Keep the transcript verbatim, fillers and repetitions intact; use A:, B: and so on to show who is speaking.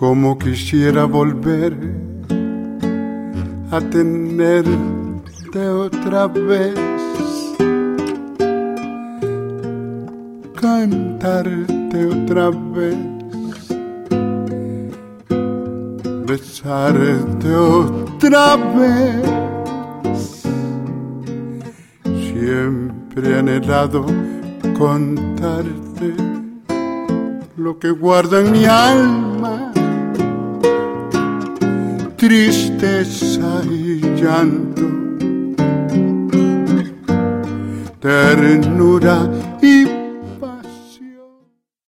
A: Como quisiera volver a tenerte otra vez, cantarte otra vez, besarte otra vez. Siempre he anhelado contarte lo que guarda en mi alma, tristeza y llanto, ternura y